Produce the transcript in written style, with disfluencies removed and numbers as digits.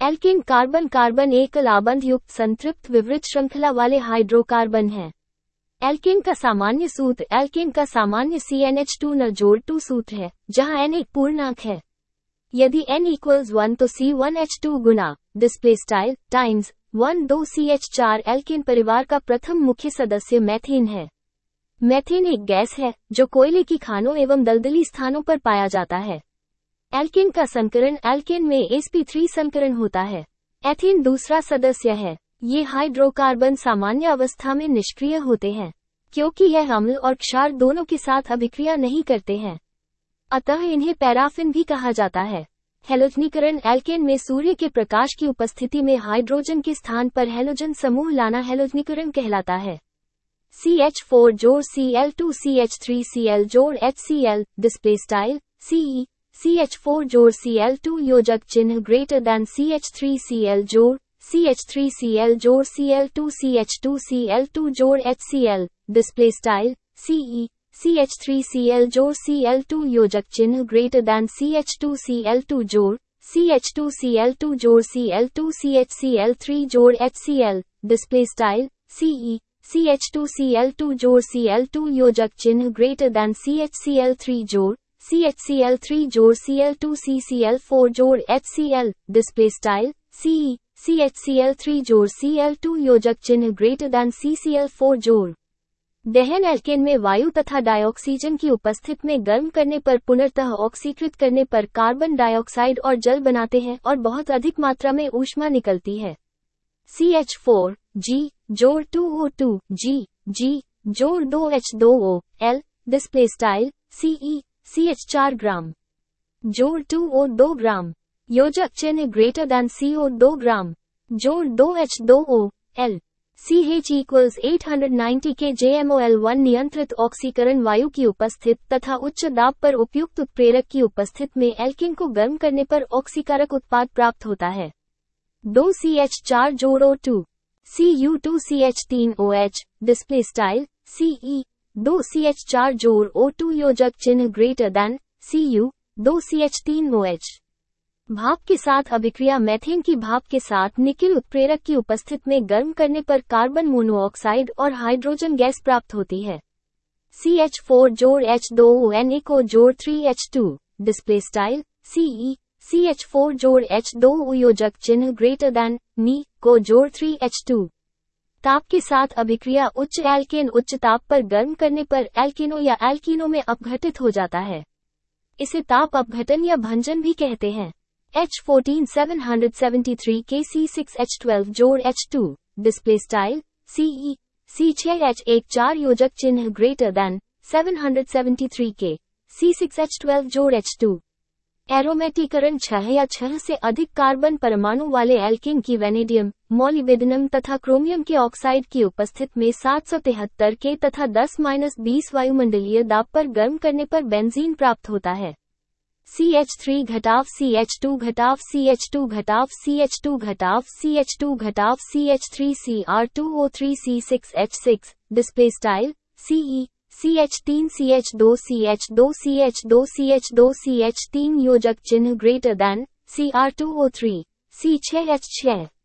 Alkene carbon carbon एकल आबंध युक्त संतृप्त विवृत श्रृंखला वाले हाइड्रोकार्बन है। एल्केन का सामान्य सूत्र एल्केन का सामान्य CnH2 न जोड़ 2 सूत्र है, जहां N एक पूर्णांक है। यदि N = 1 तो C1H2 गुना display style times 1 2CH4 alkane परिवार का प्रथम मुख्य सदस्य मेथेन है। मेथेन एक गैस है जो कोयले की खानों एवं दलदली स्थानों पर पाया जाता है। एल्केन का संकरण एल्केन में sp3 संकरण होता है। एथेन दूसरा सदस्य है। ये हाइड्रोकार्बन सामान्य अवस्था में निष्क्रिय होते हैं, क्योंकि यह अम्ल और क्षार दोनों के साथ अभिक्रिया नहीं करते हैं। अतः इन्हें पैराफिन भी कहा जाता है। हैलोजनीकरण एल्केन में सूर्य के प्रकाश की उपस्थिति में हाइड्रोजन के स्थान पर हैलोजन समूह लाना हैलोजनीकरण कहलाता है। CH4 जोड़ Cl2 CH3 Cl जोड़ HCl display style CE CH4 जोड़ Cl2 योजक चिन्ह ग्रेटर दैन CH3 Cl जोड़ CH3 Cl जोड़ Cl2 CH2 Cl2 जोड़ HCl display style CE CH3 Cl जोड़ Cl2 योजक चिन्ह ग्रेटर दैन CH2 Cl2 जोड़ CH2 Cl2 जोड़ Cl2 CHCl3 जोड़ HCl display style CE CH2 Cl2 जोड़ Cl2 योजक चिन्ह ग्रेटर दैन CHCl3 जोड़ CHCl3 जोड़ Cl2 CCl4 जोड़ HCl display style CE CHCl3 जोड़ Cl2 योजक चिन्ह ग्रेटर दैन CCl4 जोड़। दहन एल्केन में वायु तथा डाइऑक्सीजन की उपस्थिति में गर्म करने पर पुनर्तः ऑक्सीकृत करने पर कार्बन डाइऑक्साइड और जल बनाते हैं और बहुत अधिक मात्रा में ऊष्मा निकलती है। CH4 G जोड़ 2O2 G जोड़ 2H2O L display style CE CH4 gram जोड़ 2O 2 ग्राम योजक चिन्ह ग्रेटर दैन CO 2 ग्राम जोड़ 2H2O L CH = 890 के JMOL1 नियंत्रित ऑक्सीकरण वायु की उपस्थिति तथा उच्च दाब पर उपयुक्त उत्प्रेरक की उपस्थिति में एल्केन को गर्म करने पर ऑक्सीकारक उत्पाद प्राप्त होता है। 2CH4 जोड़ O2 Cu2CH3OH display style CE 2CH4 जोड़ O2 योजक चिन्ह ग्रेटर दैन Cu 2CH3OH। भाप के साथ अभिक्रिया मेथेन की भाप के साथ निकिल उत्प्रेरक की उपस्थिति में गर्म करने पर कार्बन मोनोऑक्साइड और हाइड्रोजन गैस प्राप्त होती है। CH4 जोड़ H2O Na को जोड़ 3H2 display style CE CH4 जोड़ H2O योजक चिन्ह ग्रेटर दैन Ni को जोड़ 3H2। ताप के साथ अभिक्रिया उच्च एल्केन उच्च ताप पर गर्म करने पर एल्केनो या एल्कीनो में अपघटित हो जाता है। इसे ताप अपघटन या भंजन भी कहते हैं। H14 773 के C6H12 जोड़ H2 display style CE C6H1 4 योजक चिन्ह ग्रेटर दैन 773 के C6H12 जोड़ H2। एरोमेटीकरण 6 या 6 से अधिक कार्बन परमाणु वाले एल्केन की वैनेडियम मोलिब्डेनम तथा क्रोमियम के ऑक्साइड की उपस्थिति में 773 के तथा 10-20 वायुमंडलीय दाब पर गर्म करने पर बेंजीन प्राप्त होता है। CH3 घटाव CH2 घटाव CH2 घटाव CH2 घटाव CH2 घटाव CH3 Cr2O3 C6H6 display style CE CH3 CH2 CH2 CH2 CH2 CH3 योजक चिन्ह ग्रेटर दैन Cr2O3 C6H6।